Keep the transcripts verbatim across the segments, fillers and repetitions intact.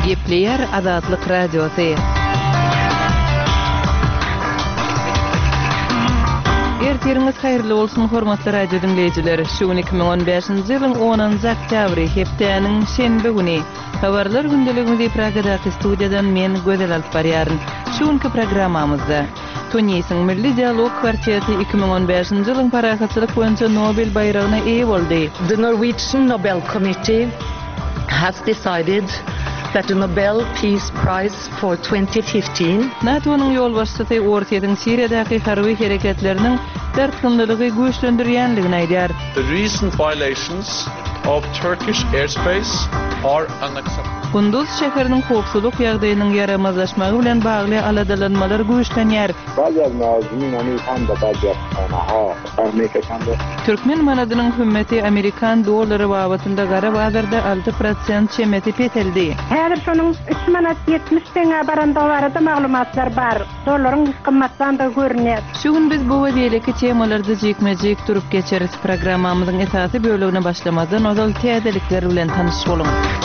Gepleyer Azatlyk Radiosu. Ertiriniz hayırlı olsun hormatly radio dinleyijiler. Şu iki ming on beşinji ýylyň onunjy oktýabry hepdeniň şenbe güni habarlar gündeligimizi Pragadaky studiýadan men Gözel alyp barýaryn. Şuňky programmamyzda Tunisiň Milli Dialog Kwarteti iki ming on beşinji ýylyň parahatçylyk boýunça Nobel bayragyna eýe boldy. The Norwegian Nobel Committee has decided that the Nobel Peace Prize for twenty fifteen NATO'nun yol başçysy Ortaýadyň Siriýadaky harby hereketleriniň dartgynlygy güýçlendirýänligini aýdýar. The recent violations of Turkish airspace are unacceptable. Kunduz şäheriniň howpsuzlyk ýagdaýynyň yaramazlaşmagy bilen bagly aladalanmalar güýçlenýär. Türkmen manadynyň hümeti Amerikan dollary babatynda gara bazarda altı prosent çemeti peteldi. Häzir şonuň üç manat ýetmiş teňe baranda barada maglumatlar bar. Dollaryň kymmatdan da görünýär. Şu gün biz bu we diýeleki temalarda jekmejek turup geçeriz. Programmamyzyň esasy bölügine başlamadan ozal täzelikler bilen tanyş bolun.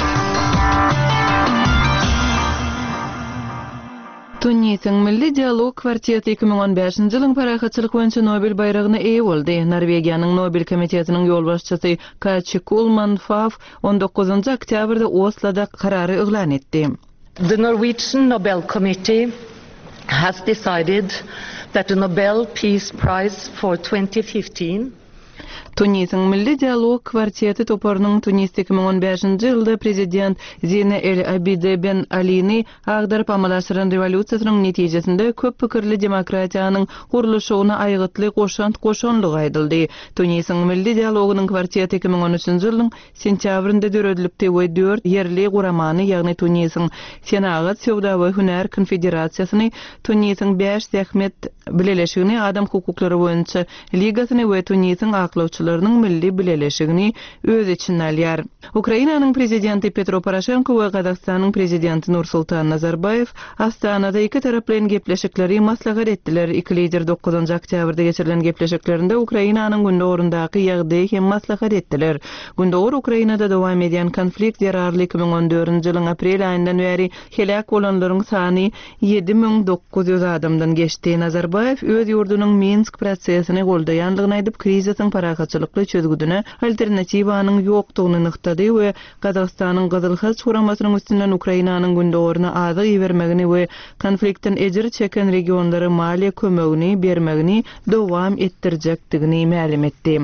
Tunisiň Milli Dialog Kwarteti iki ming on beşinji ýylyň parahatçylyk boýunça Nobel bayragyna eýe boldy. Norwegiýanyň Nobel komitetiniň ýol başçysy Kaçy Kulman Faf on dokuzunjy oktýabrda Osloda karary eglan etdi. The Norwegian Nobel Committee has decided that the Nobel Peace Prize for twenty fifteen Tunisiň Milli Dialog Kwarteti toparynyň Tunisde iki ming on beşinji ýylda prezident Zine El Abide Ben Ali'ni agdaryp amalaşdyran rewolýusiýasynyň netijesinde köp pikirli demokratiýanyň gurulşygyna aýgytly goşant goşanlygy aýdyldy. Tunisiň Milli Dialogynyň Kwarteti iki ming on üçinji ýylyň sentýabrynda döredilipdi we dört yerli guramany, ýagny Tunisiň Senagat Sowda we Hünär Konfederasiýasyny, Tunisiň beş zähmet bileleşigini, adam hukuklary boýunça ligasyny we Tunisiň aklawçylarynyň milli bileleşigini öz içine alýar. Ukrainanyň prezidenti Petro Poroshenko we Gazagstanyň prezidenti Nursultan Nazarbayev Astanada iki tarap bilen gepleşikleri maslahat etdiler. Iki lider dokuzunjy oktýabrda geçirilen gepleşiklerinde Ukrainanyň gündegorundaky ýagdaýy hem maslahat etdiler. Gündegor Ukrainada dowam edýän konflikt ýararly iki ming on dördünji ýylyň aprel aýyndan beri helak bolanlaryň sany yedi ming dokuz ýüz adamdan geçdi. Nazarbayev öz ýurdunyň Minsk prosesini goldaýanlygyny aýdyp, krizisyň parahatçylykly çözgüdüne alternatywanyň ýokdugyny nyktady we Gazagstanyň Gyzyl Has çuramasynyň üstünden Ukrainanyň gündegoruny azyk bermegini we konfliktden ejir çeken regionlary maliýe kömegini bermegini dowam etdirjekdigini ma'lum etdi.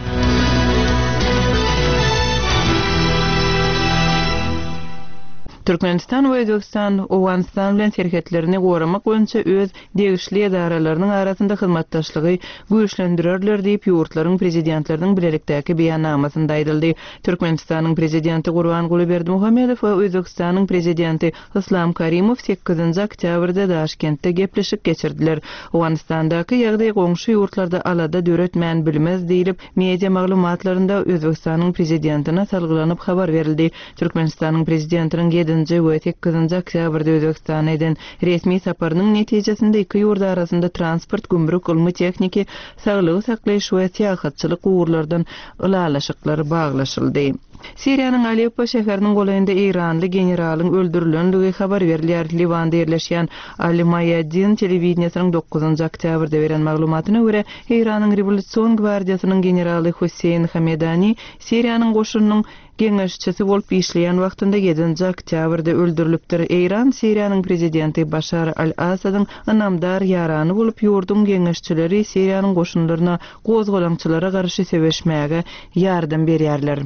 Türkmenistan we Özbegistan Owganistan bilen serhetlerini goramak boýunça öz degişli edaralarynyň arasynda hyzmatdaşlygy güýçlendirerler diýip ýurtlaryň prezidentleriniň bilelikdäki beýannamasynda aýdyldy. Türkmenistanyň prezidenti Gurbanguly Berdimuhammedow we Özbegistanyň prezidenti Islam Karimow sekizinji oktýabrda Daşkentde gepleşik geçirdiler. Owganistandaky ýagdaý goňşy ýurtlarda alada döretmän bilmez diýilip, media maglumatlarynda Özbegistanyň prezidentine salgylanyp habar berildi. Türkmenistanyň prezidentiniň ýedinji we sekizinji oktýabrda Özbegistana eden resmi saparynyň netijesinde iki ýurt arasynda transport, gümrük, ilmi tekniki, saglygy saklaýyş we seýahatçylyk uğurlardan ılalaşyklary baglaşyldy. Siriýanyň Aleppo şäheriniň golayynda İranly generalyň öldürilenligi habar berilýär. Liwanda ýerleşýän Al-Mayadin telewizionynyň dokuzunjy oktýabrda beren maglumatyna görä, İranyň Rewolýusiýon gwardiýasynyň generaly Hussein Hamedani Siriýanyň goşunynyň geňeşçisi bolup işleýän wagtynda ýedinji oktýabrda öldürilipdir. İran Siriýanyň prezidenti Bashar al-Asadyň anamdar ýarany bolup ýurdun geňeşçileri Siriýanyň goşunlaryna gozgolaňçylara garşy sebeşmäge ýardam berýärler.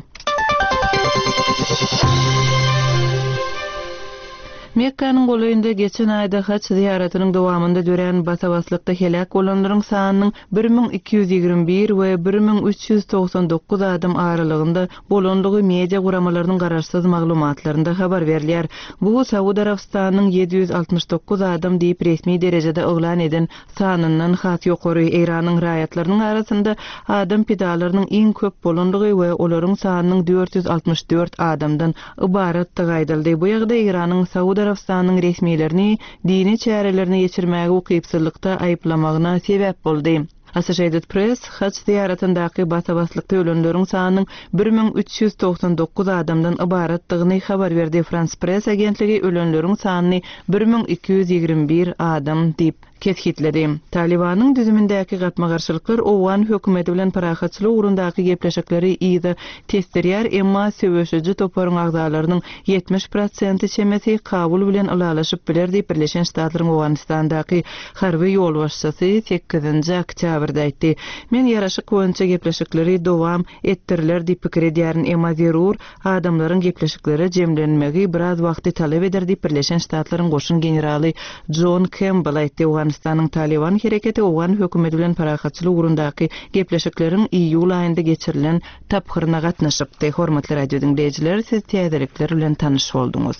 Mekkanyň golayynda geçen aýda haç ziýaratynyň dowamında dören basabaslykda helak bolanlaryň sanynyň bir ming iki ýüz ýigirme bir we bir ming üç ýüz toksan dokuz adam aralygynda bolanlygy media guramalarynyň garaşsyz maglumatlarynda habar berilýär. Bu Saudi Arabistanyň yedi ýüz altmış dokuz adam diýip resmi derejede eglan eden sanyndan hat ýokary. Iranyň raýatlarynyň arasynda adam pidalarynyň iň köp bolanlygy we olaryň sanynyň dört ýüz altmış dört adamdan ibaratdygy aýdyldy. Bu ýagdaý Iranyň Saudi Arabistanyň resmiýetlerini dini çärelerini geçirmäge ukypsızlykda aýplamagyna sebäp boldy. Associated Press haç ziyaretindäki basabaslıkta ölenleriň sanynyň bir miň üç ýüz toksan dokuz adamdan ibaratdygyny habar berdi. France Press agentligi ölenleriň sanyny bir miň iki ýüz ýigirme bir adam diýip keshitledi. Talibanyň düzümindäki gatma-garşylyklar Owan hökümeti bilen parahatçylyk ugrundaky gepleşikleri ýa-da testerýär, emma söwüşüji toparyň agdalarynyň yetmiş prosenti çemesi Kabul bilen alalaşyp biler diýip Birleşen Ştatlaryň Owanistandaky harby ýol başçysy sekizinji oktýabrda aýtdy. Men ýaraşyk boýunça gepleşikleri dowam etdirler diýip pikir edýärin, emma zerur adamlaryň gepleşikleri jemlenmegi biraz wagty talap eder diýip Birleşen Ştatlaryň goşun generaly John Campbell aýtdy. Owanistan'ın Taliban hereketi Owan hökümeti bilen parahatçylyk ugrundaky gepleşikleriň iýul aýynda geçirilen taphyryna gatnaşypdy. Hormatly radio dinleýijiler, siz täzelikler bilen tanyş bolduňuz.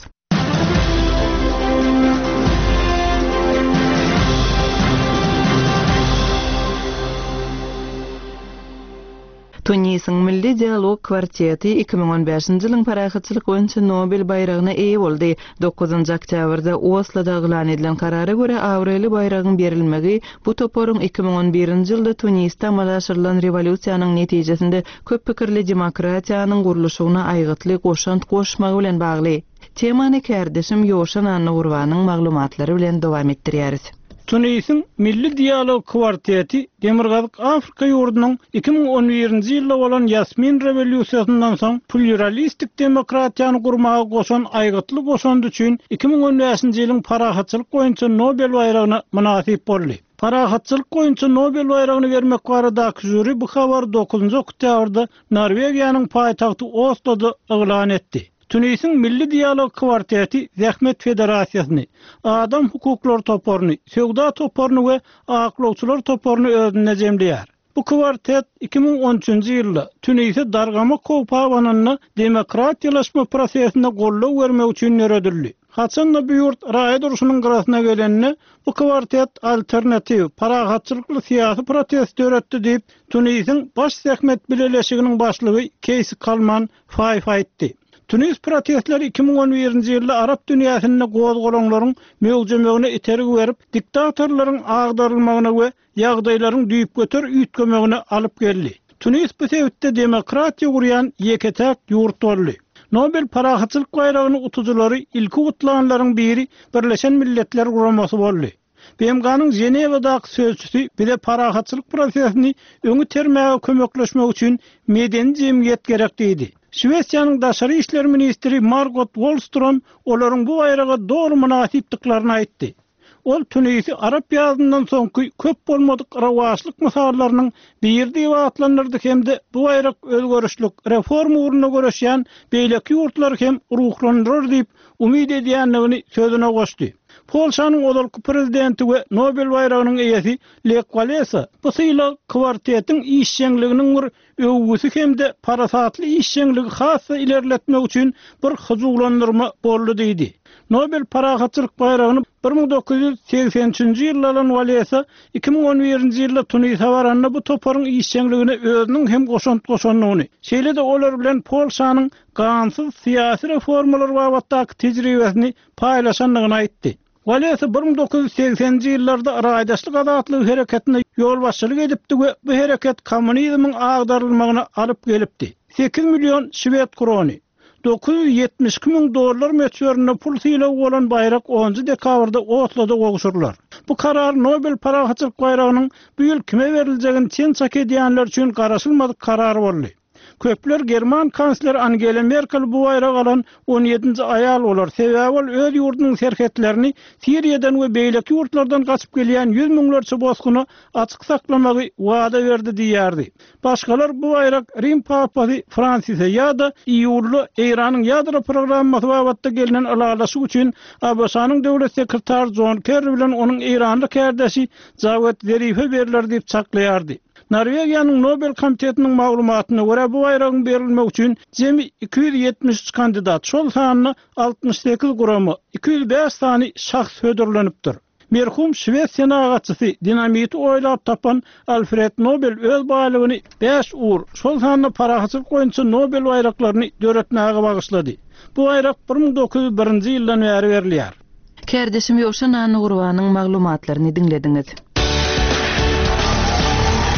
Tunisyň Milli Dialog Kwarteti iki miň on beşinji ýylyň parahatçylyk boýunça Nobel bayragyna eýe boldy. dokuzunji oktýabrda Osloda eglan edilen karara görä Avreli bayragyň berilmegi bu toporyň iki miň on birinji ýylda Tunisda amalaşyrylan rewolýusiýanyň netijesinde köp pikirli demokratiýanyň gurulşygyna aýgytly goşant goşmagy bilen bagly. Temany kärdeşim Ýoşan Annurwanyň maglumatlary bilen dowam etdirýäris. Tunisyň Milli Dialog Kwarteti Demirgazyk Afrika ýurdunyň iki miň on birinji ýylda bolan Yasmin rewolýusiýasyndan soň pluralistik demokratiýany gurmaga goşan aýgytly goşandy üçin iki miň on beşinji ýylyň parahatçylyk boýunça Nobel bayragyna munasip boldy. Parahatçylyk boýunça Nobel bayragyny bermek baradaky jüri bu habar dokuzunji oktýabrda Norwegiýanyň paýtagty Osloda eglan etdi. Tunisyň Milli Dialog Kwarteti Zähmet Federasiýasyny, adam hukuklar toporyny, söwda toporyny we aklawçylar toporyny özüne jemleýär. Bu kwartet iki miň on üçinji ýylda Tunisy dargama kopawanyny demokratiýalaşma prosesine gollaw bermek üçin ýöredildi. Haçanda bu ýurt raýat uruşynyň garasyna gelenine bu kwartet alternativ, parahatçylykly syýasy protest öretdi diýip Tunisyň baş zähmet bileleşiginiň başlygy Keys Kalman Faýf aýtdy. Tunis protestleri iki miň on birinji ýylda Arap dünýäsinde gozgolanlaryň mögüjemegine iterik berip, diktatorlaryň agdarylmagyna we ýagdaýlaryň düýüp göter üýtgemegine alyp geldi. Tunis bu sebäpde demokratiýa gurýan ýeketäk ýurt boldy. Nobel parahatçylyk bayragyny utujulary ilki utlanlaryň biri Birleşen Milletler Guramasy boldy. B M G'nyň Jenewadaky sözçüsü bile parahatçylyk prosesini öňe termäge kömekleşmek üçin medeni jemgyýet gerek diýdi. Şwesiýanyň daşary işler ministri Margot Wallström olaryň bu bayraga dogry munasipdiklaryny aýtdy. Ol Tunisy Arap ýazyndan soňky köp bolmadyk rawaçlyk mysalarynyň bir diýip atlanyrdy hemde bu bayrak özgörüşlik reforma ugruna göreşýän beýleki ýurtlar hem ruhlandyrar diýip umyd edýänligini sözüne goşdy. Polşanyň odalky prezidenti we Nobel bayragynyň eýesi Lech Walesa bu syýla kwartetiň işçiliginiň bir öwgüsi hemde parasatly işçiligi hassa ilerletmek üçin bir hyzuglandyrma boldy diýdi. Nobel parahatçylyk bayragyny bir miň dokuz ýüz seksen üçinji ýyldan Walesa iki miň on birinji ýylda Tunis'a baranda bu toparyň işçiligine özüniň hem goşant goşanlygyny, şeýle de olar bilen Polşanyň gansyz syýasy reformalar babatdaky tejribesini paýlaşanlygyny aýtdy. Walesa bir miň dokuz ýüz seksenji ýyllarda raýdaşlyk azatlygy hereketine ýol başçylyk edipdi we bu hereket kommunizmiň agdarylmagyna alyp gelipdi. sekiz milyon Şwed krony, dokuz ýüz ýetmiş iki miň dollar meçberine pul syýlap bolan bayrak onunji dekabrda Osloda goguşurlar. Bu karar Nobel parahatçylyk bayragynyň bu ýyl kime beriljegini çençak edýänler üçin garaşylmadyk karar boldy. Köpler German kansler Angela Merkel bu bayrak alan on ýedinji aýal bolar. Sebäbi ol öz ýurdunyň serhetlerini Siriýadan we beýleki ýurtlardan gaçyp gelýän yüz miňlerçe bozguny açyk saklamagy wada berdi diýerdi. Başgalar bu bayrak Rim papasy Fransysy ýa-da iýully Eýranyň ýadro programmasy babatda gelinen alalaşyk üçin A B S-nyň döwlet sekretary John Kerry bilen onuň Eýranly kärdeşi Jawed Zerife berler diýip çaklaýardy. Norwegiýanyň Nobel komitetiniň maglumatyna görä bu bayragyň berilmek üçin jemi iki ýüz ýetmiş üç kandidat, şol sanyny altmış sekiz guramy, iki ýüz beş sany şahs hödürlenipdir. Merhum Şwesiýa nagatçysy dinamiti oýlap tapan Alfred Nobel öz baýlygyny beş uğur, şol sanyny parahatçylyk boýunça Nobel bayraklaryny döretmäge bagyşlady. Bu bayrak bir miň dokuz ýüz birinji ýyldan bäri berilýär. Kärdeşim Ýoşan Annurwanyň maglumatlaryny dinlediňiz.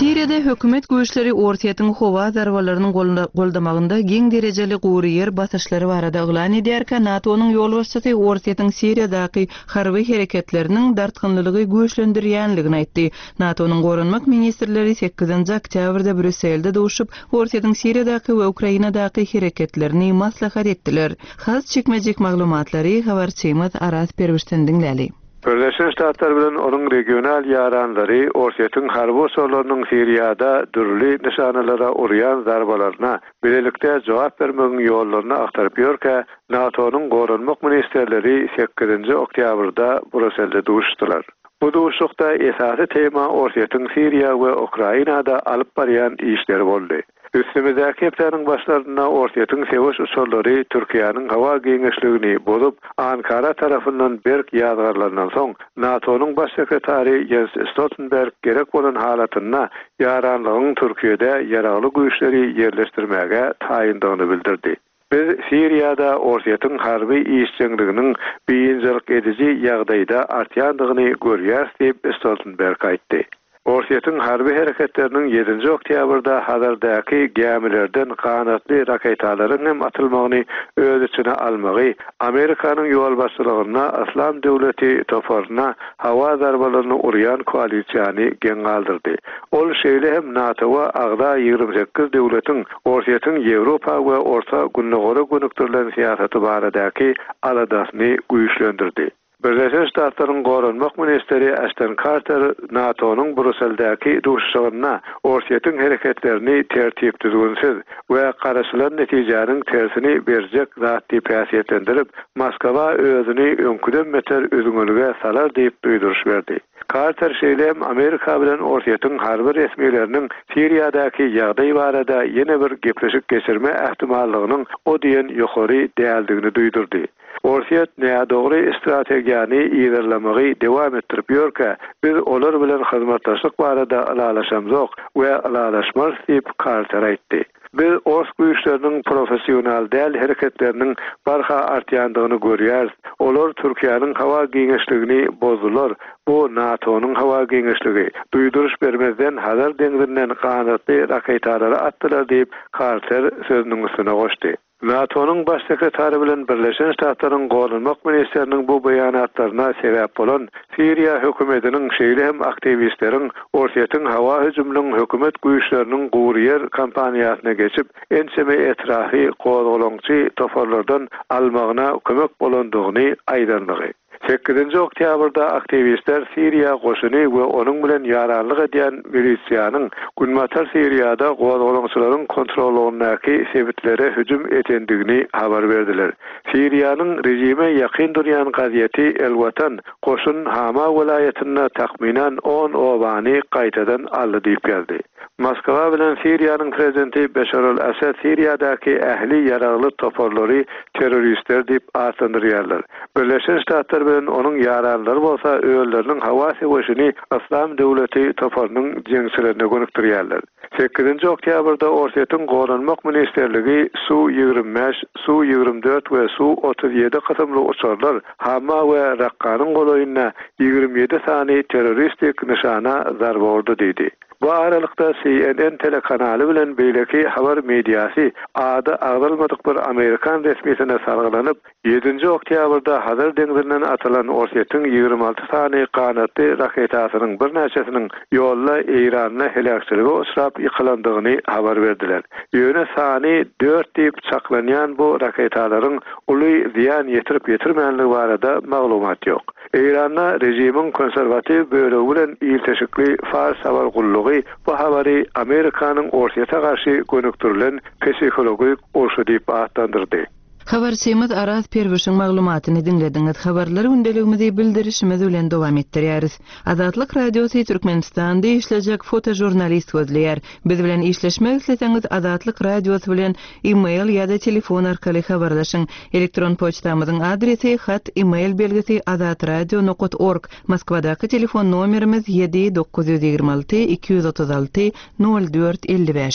Siriyada hökümet güýçleri ortaýatyň howa zarwalarynyň goldamagynda geň derejeli guwry yer basyşlary barada yglan edýärkä NATO'nyň ýolbaşçysy ortaýatyň Siriyadaky harby hereketleriniň dartgynlylygy güýçlendirýänligini aýtdy. NATO'nyň gorunmak ministrleri sekizinji oktýabrda Brüsselde duşup ortaýatyň Siriyadaky we Ukrainadaky hereketlerini maslahat etdiler. Has çekmejek maglumatlary habarçymyz Aras Perwişden dinläli. Birleşmiş Ştatlar bilen onun regional yaranlary ortaýatyň harby sorlarynyň Siriýada dürli nişanalara urýan zarbalaryna bilelikde jogap bermegiň ýollaryny aktaryp ýörkä NATO'nyň gorunmak ministrleri sekizinji oktýabrda Brüsselde duşdylar. Bu duşukda esasy tema ortaýatyň Siriýa we Ukrainada alyp barýan işleri boldy. Üstümüzdäki hepsiniň başlaryna ortaýatyň sewiş usullary Türkiýanyň hawa geňeşligini bozup, Ankara tarapyndan berk ýazgarlarynyň soň NATO'nyň baş sekretary Jens Stoltenberg gerek bolan halatyna ýaranlygyň Türkiýede ýaragly güýçleri ýerleşdirmäge taýyndygyny bildirdi. Biz Siriýada ortaýatyň harby işçiliginiň beýinjilik edici ýagdaýda artýandygyny görýäris diýip Stoltenberg aýtdy. Ortaýatyň harby hereketleriniň yedinji oktýabrda hazırdaky gemilerden kanatly raketalaryň hem atylmagyny öz içine almagy, Amerikanyň ýolbaşçylygyna Islam döwleti toparyna hawa zarbalaryny urýan koalisiýany geň galdyrdy. Ol şeýle hem NATO we agda ýygrimi sekiz döwletiň ortaýatyň Ýewropa we Orta Günnegora gönükdirilen siýasaty baradaky aladasyny güýçlendirdi. Birleşmiş Ştatlaryň gorunmak ministeri Ashton Carter NATO'nyň Brüsseldäki duşuşyna ortaýatyň hereketlerini tertip düzgünsiz we garaşylan netijäniň tersini berjek zat diýip häsiýetlendirip, Moskwa özüni öňküden beter üzüňlüge salar diýip duýduruş berdi. Carter şeýlem Amerika bilen ortaýatyň harby resmiýetleriniň Siriýadaky ýagdaý barada ýene bir gepleşik geçirme ähtimallygynyň o diýen ýokary däldigini duýdurdy. Ortaýat näme dogry strategiýany ýerlemagy dowam etdirip ýörkä, biz olar bilen hyzmatdaşlyk barada alalaşamzok we alalaşmaz diýip Carter aýtdy. Biz os güýçleriniň professional däl hereketleriniň barha artýandygyny görýäris. Olar Türkiýanyň hawa geňeşligini bozdular. Bu NATO'nyň hawa geňeşligi duýduruş bermezden hazır deňzinden kanatly raketalary atdylar diýip Carter sözüniň üstüne goşdy. NATO'nyň baş sekretary bilen Birleşen Ştatlaryň gorunmak ministrleriniň bu beýanatlaryna sebäp bolan Siriýa hökümetiniň şeýle hem aktivistleriň ortaýatyň hawa hüjümlüň hökümet güýçleriniň guwry yer kampaniýasyna geçip enseme etrafy gozgolaňçy toparlardan almagyna kömek bolandygyny aýdandygy. sekizinji oktýabrda aktivistler Siriýa goşuny we onuň bilen ýaranlyk edýän milisiýanyň Günmatar Siriýada gozgolaňçylaryň kontrolünäki sebitlere hüjüm etendigini habar berdiler. Siriýanyň rejime ýakyn durýan gaziýeti El Watan goşun Hama welaýatyna tahminan on obany gaýtadan aldy diýip geldi. Moskwa bilen Siriýanyň prezidenti Beşar el-Asad Siriýadaky ähli ýaragly toparlary terroristler diýip atandyrýarlar. Birleşen Ştatlar bilen onuň ýaranlary bolsa öýleriniň hawa sewişini Islam döwleti toparynyň jeňçilerine gönükdirýärler. sekizinji oktýabrda ortaýatyň gorunmak ministrligi Su ýygrimi beş, Su ýygrimi dört we Su otuz ýedi kysymly uçurlar Hama we Raqqanyň golaýyna ýygrimi ýedi sany terroristik nişana zarba urdy diýdi. Bu aralykda C N N telekanaly bilen beýleki habar mediýasy ady agdalmadyk bir Amerikan resmiýetine sargylanyp, yedinji oktýabrda hazır deňzinden atylan ortaýatyň ýygrimi alty sany kanatly raketasynyň bir näçesiniň ýolla Eýranyna helakçylyga uçrap ýykylandygyny habar berdiler. Ýöne sany dört diýip çaklanýan bu raketalaryň uly ziýan ýetirip ýetirmänligi barada maglumat ýok. Eýranyna rejimiň konserwatyw bölegi bilen ýylteşikli Fars habar gullugy bu habary Amerikanyň ortaýata garşy gönüktirilen psikologik urşy diýip atandyrdy. Habarçymyz Aras Perwişiň maglumatyny dinlediňiz. Habarlary gündeligimizi bildirişimiz bilen dowam etdirýäris. Azatlyk radiosy Türkmenistanda işlejek fotojurnalist gözleýär. Biz bilen işleşmek isleseňiz Azatlyk radiosy bilen e-mail ýa-da telefon arkaly habarlaşyň. Elektron poçtamyzyň adresi hat e-mail belgisi azatradio nokta org. Moskwadaky telefon nomerimiz yedi dokuz yüz ýygrimi alty iki yüz otuz alty nol dört elli beş.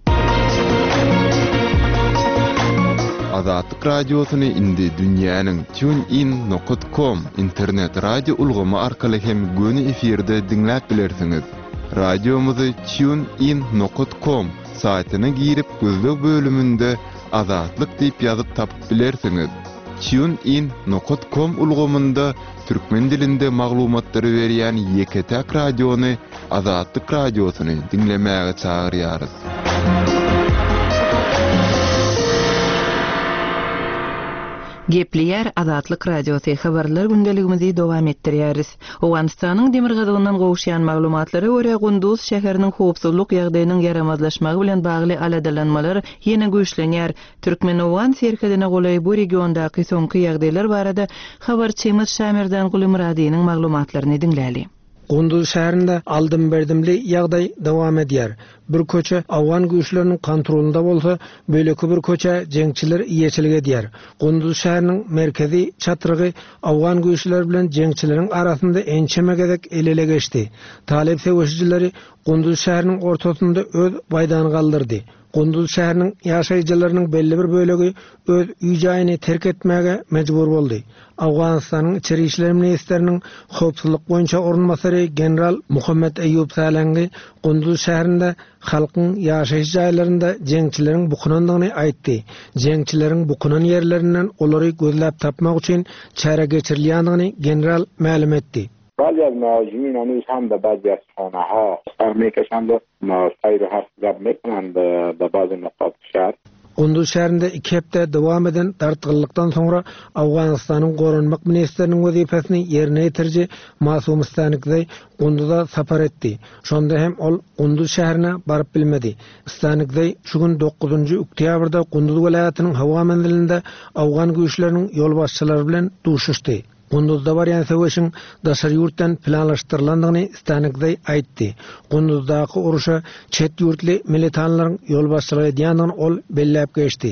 Azatlyk radiosyny indi dünýäniň tunein nokta com internet radio ulgamy arkaly hem göni efirde dinläp bilersiňiz. radyomuzu tunein nokta com saytına girip gözlük bölümünde azatlık deyip yazıp tapıp bilersiniz. tunein nokta com ulgamında türkmen dilinde maglumatları veriyen Yeketek Radyonu, Azatlık Radyosunu dinlemeye çağırıyoruz. Gepliyer Azatlyk Radiosu habarlar gündeligimizi dowam etdirýäris. Owganystanyň demirgazygyndan gowuşýan maglumatlary görä Gunduz şäheriniň howpsuzlyk ýagdaýynyň yaramazlaşmagy bilen bagly aladalanmalar ýene güýçlenýär. Türkmenowgan serkedine golay bu regiondaky soňky ýagdaýlar barada habarçymyz Şamirdan Gulumradynyň maglumatlaryny dinläli. Gunduz şäherinde aldym berdimli ýagdaý dowam edýär. Bir köçe awgan güýçleriniň kontrolunda bolsa, böleki bir köçe jeňçiler iýeçilik edýär. Gunduz şäheriniň merkezi çatyrygy awgan güýçler bilen jeňçileriň arasynda ençemegedek elele geçdi. Talep sewişçileri Gunduz şäheriniň ortasynda öz baýdany galdyrdy. Gunduz şäheriniň ýaşaýjylarynyň belli bir bölegi öz üýjaýyny terk etmäge mejbur boldy. Awganystanyň içeri işler ministriniň howpsuzlyk boýunça ornmasary general Muhammed Eyyub Salangy Gunduz şäherinde halkyň ýaşaýyş jaýlarynda jeňçileriň bukunandygyny aýtdy. Jeňçileriň bukunan ýerlerinden olary gözläp tapmak üçin çäre geçirilýändigini general ma'lum etdi. بعضی از مهاجمین هنوز هم به بعضی از خانه ها سر میکشند و سیر حرف زد میکنند به بعض نقاط شهر. Gunduz şäherinde iki hepde dowam eden dartgylykdan soňra Awganystanyň goranmak ministriniň wezipesini ýerine ýetirji Masum Stanikday Gunduzda sapar etdi. Şonda hem ol Gunduz şäherine baryp bilmedi. Stanikday şu gün dokuzunçy oktýabrda Gunduz welaýatynyň hawa menzilinde awgan güýçleriniň ýol başçylary bilen duşuşdy. Gunduzda barýan sewişiň daşary ýurtdan planlaşdyrylandygyny Stanikday aýtdy. Gunduzdaky uruşa çet ýurtly militanlaryň ýol başçylygy edýändigini ol belläp geçdi.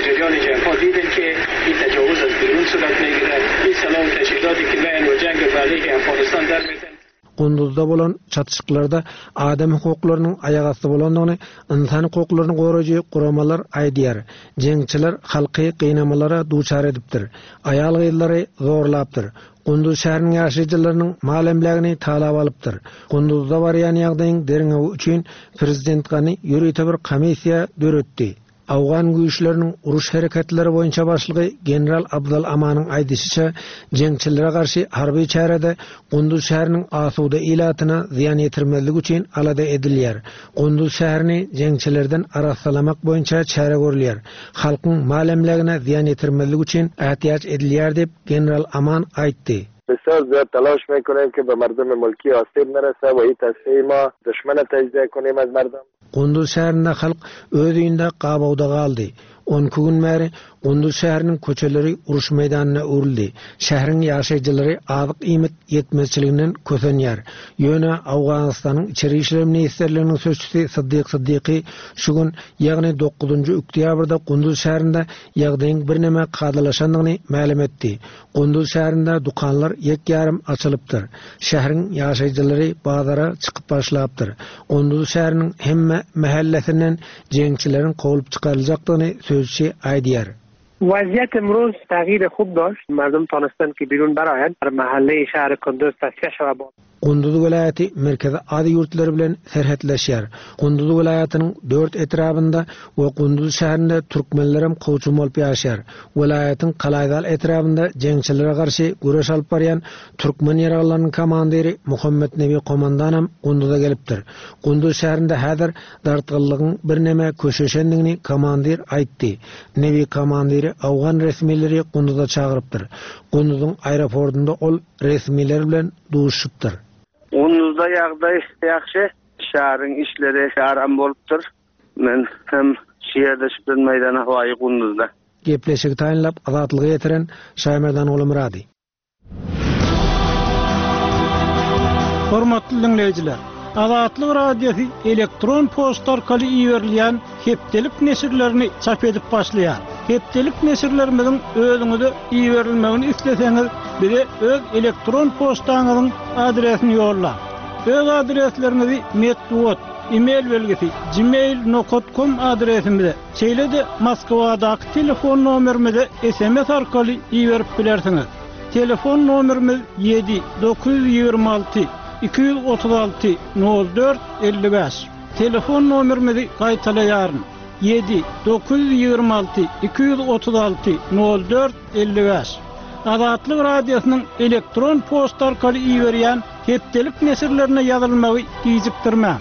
Gunduzda bolan çatışyklarda adam hukuklarynyň aýak asty bolandygyny, insan hukuklaryny goraýjy guramalar aýdýar. Jeňçiler halky gynamalara duçar edipdir. Aýal gyllary zorlapdyr. Gunduz şäheriniň ýaşaýjylarynyň malemlegini talap alypdyr. Gunduzda barýan ýagdaýyň derňewi üçin prezident gany ýürüýte bir komissiýa döretdi. Awgan güýçleriniň uruş hereketleri boýunça başlygy general Abdul Amanyň aýdysynça, jeňçilere garşy harby çärede Gunduz şäheriniň asuda ilatyna ziýan ýetirmezlik üçin alada edilýär. Gunduz şäherini jeňçilerden araslamak boýunça çäre görülýär. Halkyň malemlegine ziýan ýetirmezlik üçin ähtiýaç edilýär dep general Aman aýtdy. بسیار زیاد تلاش میکنیم که به مردم ملکی آسیب نرسه و این تصفیه ما دشمن تجزیه کنیم از مردم. Gunduz şäherinde halk öz üýünde gabawda galdy. on iki gün bäri Gunduz şäheriniň köçeleri uruş meýdanyna urildi. Şäheriň ýaşaýjylary azyk iýmit ýetmezçiliginden kösenýär. Ýöne Awganystanyň içeri işler ministrliginiň sözçüsi Siddiq Siddiqi şu gün ýagny dokuzunçy oktýabrda Gunduz şäherinde ýagdaýyň bir näme gadylaşandygyny ma'lum etdi. Gunduz şäherinde dukanlar ýek-ýarym açylypdyr. Şäheriň ýaşaýjylary bazara çykyp başlapdyr. Gunduz şäheriniň hemme mahallesinden jeňçilerin gowulyp çykaryljakdygyny sözçi aýdýar. وضعیت امروز تغییر خوب داشت. مردم تانستن که بیرون برآیند. در محله شهر کندوز تصفیه شود. Gunduz welaýaty merkezi ady ýurtlary bilen serhetleşýär. Gunduz welaýatynyň dört etrabynda we Gunduz şäherinde türkmenler hem goýçum bolup ýaşaýar. Welaýatyň Kalaýdal etrabynda jeňçilere garşy güreş alyp barýan türkmen ýaraglarynyň komandiri Muhammed Nebi Komandan hem Gunduzda gelipdir. Gunduz şäherinde häzir dartgyllygyň bir näme köşeşendigini komandir aýtdy. Nebi komandiri awgan resmileri Gunduzda çagyrypdyr. Gunduzyň aeroportunda ol resmiler bilen duşupdyr. Gunduzda ýagdaý ýaxşy, şäheriň işleri aram bolupdyr. Men hem şeýerde şüplen meýdana hawaý Gunduzda. Gepleşik taýinlap azatlygy ýetiren Şaýmerdan Gulumrady. Hormatly dinleýijiler, Azatlyk Radiosu elektron posta arkaly iýerilýän hepdelik nesirlerini çap edip başlaýar. Hepdelik nesirlerimizin özüňize iýerilmegini isleseňiz, bize öz elektron postaňyzyň adresini ýolla. Öz adreslerinizi metduat, e-mail belgisi gmail nokta com adresimize, çeýlede Moskwadaky telefon nomerimize S M S arkaly iýerip bilersiňiz. Telefon nomerimiz yedi dokuz yüz ýygrima alty iki yüz otuz altı nol dört elli beş. Telefon nomerimizi qaytalayarın. yedi dokuz yüz yirmi altı iki yüz otuz altı nol dört elli beş. Azatlyk radiosynyň elektron posta arkaly iýerýän hepdelik nesirlerine ýazylmagy gizikdirmä.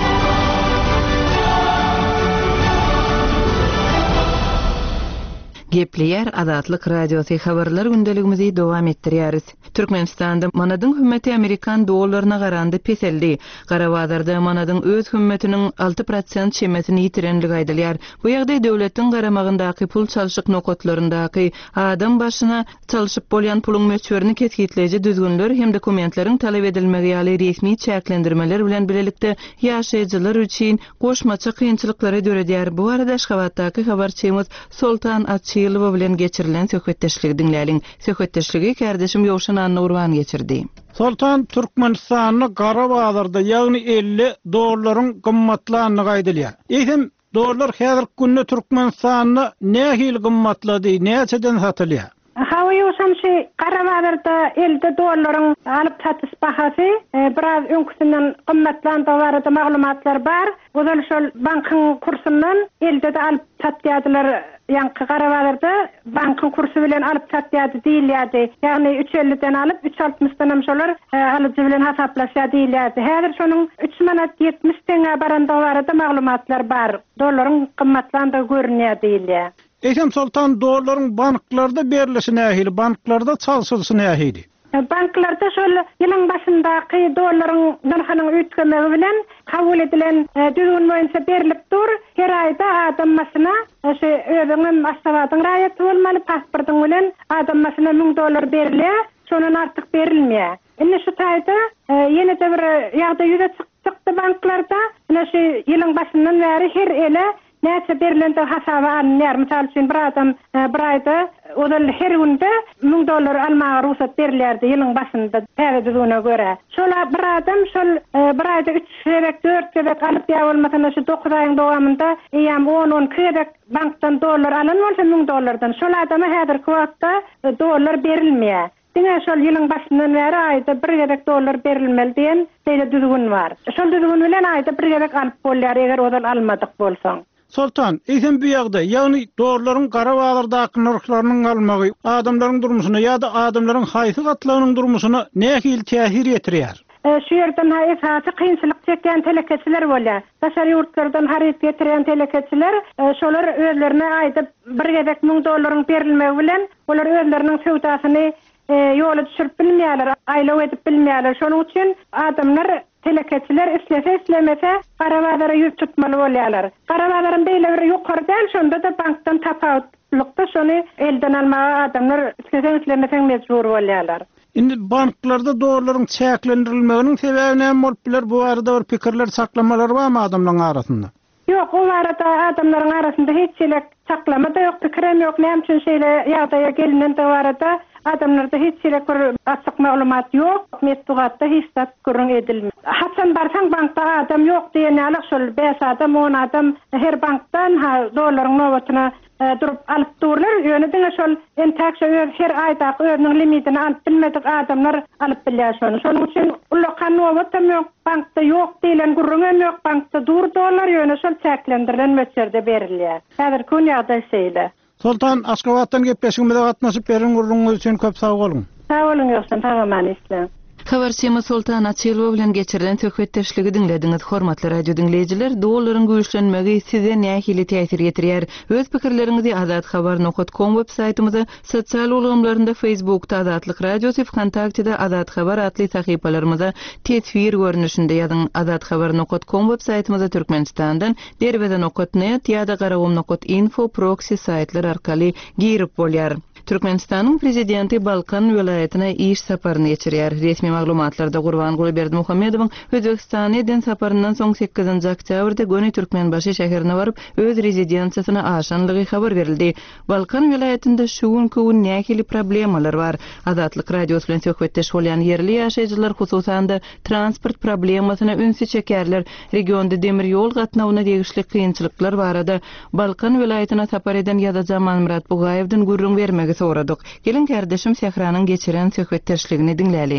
Gepleyer Azatlyk Radiosy habarlar gündeligimizi dowam etdirýäris. Türkmenistanda manadyň hümeti Amerikan dollaryna garandy peseldi. Garawazarda manadyň öz hümmetiniň altı prosent şemesini ýitirenligi aýdylýar. Bu ýagdaý döwletiň garamagyndaky pul çalşyk nokotlaryndaky adam başyna çalşyp bolýan puluň möçberini kesgitleýiji düzgünler hem dokumentleriň talap edilmegi ýaly resmi çäklendirmeler bilen bilelikde ýaşaýjylar üçin goşmaça kynçylyklara döredýär. Bu arada Aşgabatdaky habarçymyz Soltan Atçylyw bilen geçirilen söhbetdeşligi dinläliň. Söhbetdeşligi kardeşim Ýowşan Anurwan geçirdi. Soltan Türkmenistanyň Garawazarda ýagny elli dollaryň gymmatlanýany aýdylýar. Eýsem dollar häzirki günde Türkmenistanyň nähil gymmatlady, näçeden satylýar? Hawa ýoşan şey Garawazarda elli dollaryň alyp satys bahasy biraz öňküsinden gymmatlandy barada maglumatlar bar. Ozal şol bankyň kursundan elli de alyp satýardylar. Ýa-ni Garawazarda bankyň kursu bilen alyp satýardy diýilýärdi. Ýagny üç yüz elliden alyp üç yüz altmışdan hem şolar alyjy bilen hasaplaşýar diýilýärdi. Häzir şonuň üç manat ýetmiş teňe baranda barada maglumatlar bar. Dollaryň gymmatlandygy görünýär diýilýär. Eýsem Soltan dollaryň banklarda berilişi nähili, banklarda çalşylşy nähili? Banklarda şol ýylyň başyndaky dollaryň narhynyň üýtgemegi bilen kabul edilen düzgün boýunça berilip dur. Her aýda adam masyna şu özüňiň aşgabatyň raýaty bolmaly, pasportyň bilen adam masyna ming dollar berilýär, şondan artyk berilmeýär. Indi şu taýda ýene de bir ýagdaý ýüze çykdy banklarda. Ina şu ýylyň başyndan bäri her ele näçe berilende hasaba alınýar. Misal üçin bir adam bir aýda odal her günde ming dollar almaga ruhsat berilýärdi ýylyň başynda täze göre. Şola bir adam şol bir aýda üç sebek dört sebek alyp ýa bolmasam şu dokuz aýyň dowamında ýa-ni on on sebek bankdan dollar alan bolsa ming dollardan şol adama häzirki wagtda dollar berilmeýär. Diňe şol ýylyň başyndan bäri aýda bir sebek dollar berilmeli diýen beýle düzgün bar. Şol düzgün bilen aýda bir sebek alyp bolýar eger odal almadyk bolsaň. Soltan, eýsem bu ýagda, ýagny dollaryň Garawazardaky narhlarynyň almagy adamlaryň durmuşyna ýa-da adamlaryň haýsy gatlarynyň durmuşyna nähil täsir ýetirýär? Şu ýerden haýsy kynçylyk çeken telekeçiler bolýar. Başary ýurtlardan haryt getiren telekeçiler, şolar özlerine aýda bir sebek ming dollaryň berilmegi bilen olar özleriniň sowdasyny ýola düşürip bilmeýärler, aýlap edip bilmeýärler. Şonuň üçin adamlar telekeçiler islese islemese Garawazara ýüz tutmaly bolýarlar. Garawazaryn beýle bir ýokary däl, şonda da bankdan tapawutlykda şonu elden almaga adamlar islese islemese mejbur bolýarlar. Indi banklarda dollaryň çäklendirilmeginiň sebebi näme bolup biler? Bu arada bir pikirler saklamalar barmy adamlaryň arasynda? Ýok, o arada adamlaryň arasynda hiç çelek saklama da ýok, pikirem ýok. Näme üçin şeýle ýagdaýa gelinen de arada adamlarda hiç çelek bir açyk maglumat ýok. Metbugatda hiç zat görüň edilmez. Haçan barsaň bankda adam ýok diýenler şol beş adam on adam her bankdan ha dollaryň nowatyna durup alyp durlar. Ýöne diňe şol entäkşe her aýda özüniň limitini alyp bilmedik adamlar alyp bilýär şonu. Şonuň üçin ulakan nowatym ýok, bankda ýok diýilen gurrun ýok, bankda dur dollar ýöne şol çäklendirilen möçberde berilýär. Häzir kun ýagdaý şeýle. Soltan, Aşgabatdan gepleşigimizde gatnaşyp beriň gurruňyz üçin köp sag bolun. Sag bolun ýoksan, tagaman islen. Habarçymyz Soltan Atçylyw bilen geçirilen söhbetdeşligi dinlediňiz. Hormatly radio dinleýijiler, dollaryň güýçlenmegi size nähili täsir ýetirýär? Öz pikirleriňizi azat habar nokta com websaýtymyza, sosial ulamlarynda Facebookda Azatlyk Radiosy, Kontaktda Azat Habar atly sahypalarymyza tesvir görnüşinde ýazyň. Azat habar nokta com websaýtymyza Türkmenistandan derwede nokta net ýa-da garawum nokta info proxy saýtlar arkaly girip bolýar. Türkmenistanyň prezidenti Balkan welaýatyna iş saparyny geçirýär. Resmi maglumatlarda Gurbanguly Berdimuhammedowyň Özbekistana eden saparyndan soň sekizinji oktýabrda Göni Türkmenbaşy şäherine baryp öz rezidensiýasyna aşanlygy habar berildi. Balkan welaýatynda şu günkü nähili problemalar bar. Azatlyk radiosy bilen söhbetdeş bolýan yerli ýaşaýjylar hususanda transport problemasyna ünsü çekerler. Regionda demir ýol gatnawyna degişli kynçylyklar barada Balkan welaýatyna sapar eden ýa-da Jamal Murat Bugaýewden gurrun bermegi soradyk. Gelin kardeşim Sehranyň geçiren söhbetdeşligini dinläli.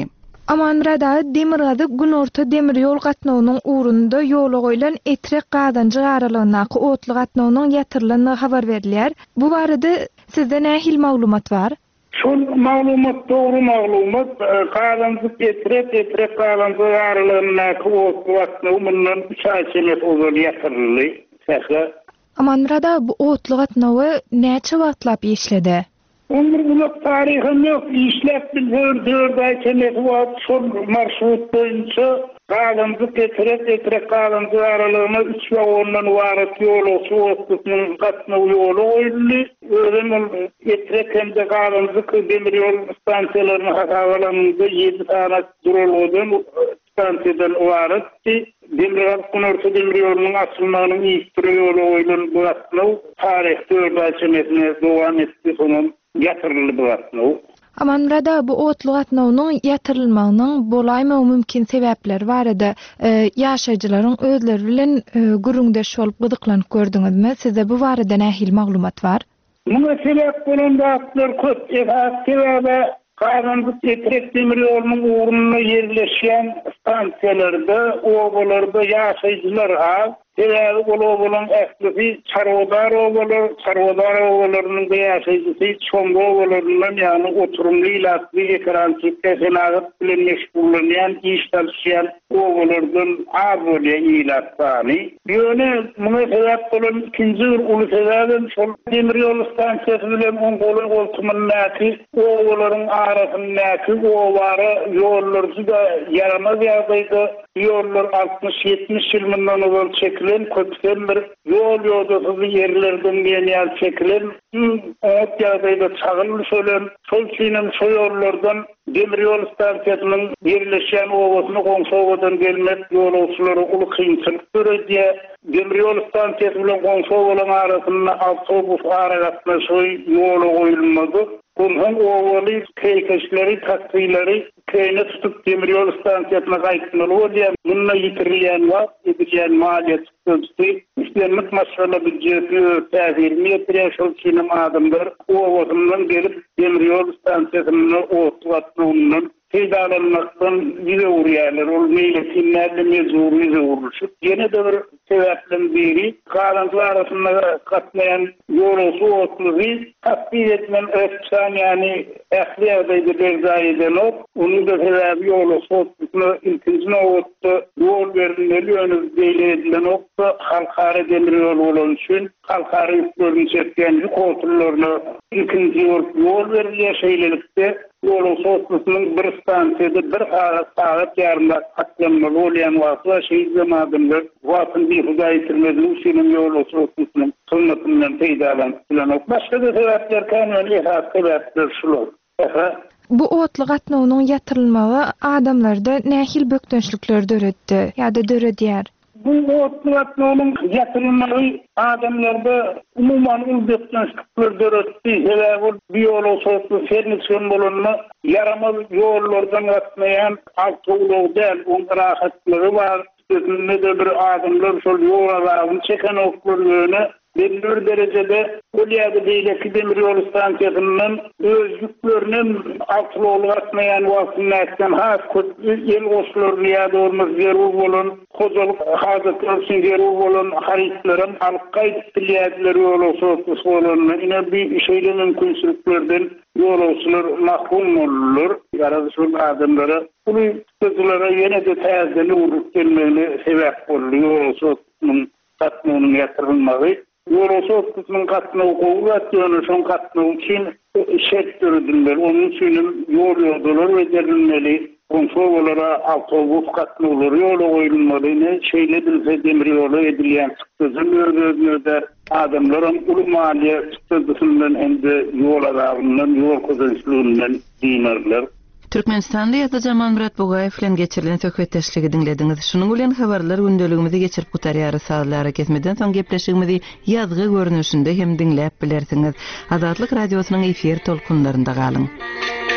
Amanrada Demirgazy Günorta demir ýol gatnawynyň uğrunda ýola goýulan etrek gadanjy garalygynaky otly gatnawynyň ýatyrylyny habar berilýär. Bu barada sizde nähil maglumat bar? Şol maglumat dogry maglumat, gadanjy etrek etrek gadanjy garalygynaky otly gatnawy mundan üç ay kilometr uzak ýatyryldy. Sähe. Amanrada bu otly gatnawy näçe wagtlap işledi? Onurluk tarihim yok, işlep bir dört ay kilometr var, şol marşrut boyunca gadanjy etrek etrek gadanjy garalygyna üç vagondan warat ýol osuwatlygynyň gatnawy ýoly goýuldy. Ören etrek hemde gadanjy demir ýol stansiýalaryny hatawalanynda ýedi tane durulgydan stansiýadan warat demir Günorta demir ýolunyň açylmagynyň ilk ýoly goýulan bu gatnaw tarih dört ay kilometr dowam etdi, sonuň ýatyryldy bu gatnaw. Amanrada bu otly gatnawynyň ýatyrylmagynyň bolaýmy mümkin sebäpleri barada ýaşaýjylaryň özleri bilen gürüňdeş bolup gydyklanyp gördüňizmi? Size bu barada nähil maglumat bar? Muňa sebäp bolan daglar köp. Sebäbi gadanjy etrek demir ýolunyň uğruna ýerleşýän stansiýalarda, obalarda ýaşaýjylar ha. Sebäbi bolan ähli çarwdar obalar, çarwdar obalarynyň ýaşaýjysy çoňga obalaryndan ýani oturumly ýatly ekran çekmegi bilen meşgullanýan, iş çalışýan obalardan az bolýan ýylatsany. Ýöne muňa sebäp bolan ikinji bir uly sebäbim şol demir ýol stansiýasy bilen on goly goltumyndaky obalaryň arasyndaky obara ýolları da yaramaz ýagdaýda ýollar altmış ýetmiş ýyl mundan öňe çekilen köpden bir ýol ýoldasyzy ýerlerden gelýän çekilen ot ýagdaýda çagylmy sölen şol üçin şol ýollardan demir ýol stansiýasynyň ýerleşýän obasyny goňşowadan gelmek ýolçulary uly kynçylyk görýär. Demir ýol stansiýasy bilen goňşowalyň arasynda awtobus aragatnaşy ýoly goýulmady. Bunun oğlu keykeşleri, taksileri köyüne tutup demir yol stansiýasyna gaýtmaly bolýar. Bununla ýitirilýän wagt, edilen maliyet tutuldy. İşlenmek maşgala büdjeti täzirini ýetirýär şol kinem adamlar oğlundan gelip demir yol stansiýasyna otlatmagynyň Teydalanmaktan bize uğrayanlar, ol meyletinlerle mezur bize uğruşup, yine de bir sebeplen biri, karantılar arasında katlayan yolusu otluğu, takdir etmen öpsan yani ehli adaydı berza eden ot, onu da sebebi yolusu otluğuna iltincine otlu, yol verilmeli önü beyle edilen otlu, halkara demir yolu olan için, halkara yüklerini çekken yük otlularına ikinci yol, yol veriliyor şeylelikte, yolu soslusunun bir stansiyada bir ağız ağız yarımda katlanmalı olayan vasıla şey zamanında vasın bir huda yitirmediği şeyin yolu soslusunun sınıfından peydalantılan. Başka da sebepler kanuni ihaz sebepler şular. Bu otly gatnawynyň ýatyrylmagy adamlarda nähil bökdönçlükler döretdi ýa-da döredýär? Bu otly gatnawynyň ýatyrylmagy adamlarda umuman ulbökdönçlükler döretdi. Sebäbi biolososy fernisyon bolanma yaramaz ýollardan gatnaýan awtolog däl, onda rahatlygy bar. Sözünde de bir adamlar şol ýolalaryny çeken oklarlygyny belli derecede Olyada beýleki demir ýol stansiýasynyň öz ýüklerini awtolog gatnaýan wagtyndan has ýel goşularyny ýa-da olmaz zerur bolan hojalyk hazatlar üçin zerur bolan haritlerin alyp gaýtylýarlar ýolosy bolan ine bir şeýle mümkinçiliklerden ýolçular mahrum bolurlar. Ýa-da şol adamlara bu sözlere ýene de täzeli urup gelmegine sebäp bolýar. Ýolçunyň gatnawynyň ýatyrylmagy Yorosu kısmın katına okulat yani son katına için şert görüldüler. Onun için yol yoldalar ve derinmeli. Konsovalara avtobus katına olur. Yolu koyulmalı. Şeyle bilse demir yolu edilen sıktızın ördüğünde adamların ulu maliye sıktızından hem de yol adamından, yol kazançlığından dinarlar. Türkmenistanda ýa-da Murat Bogaýew bilen geçirilen söhbetdeşligi dinlediňiz. Şunuň bilen habarlar gündeligimizi geçirip gutarýar saatlara kesmeden soň gepleşigimizi ýazgy görnüşinde hem dinläp bilersiňiz. Azatlyk radiosynyň efir tolkunlarynda galyň.